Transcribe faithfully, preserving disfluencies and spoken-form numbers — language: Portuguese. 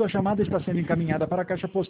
sua chamada está sendo encaminhada para a caixa postal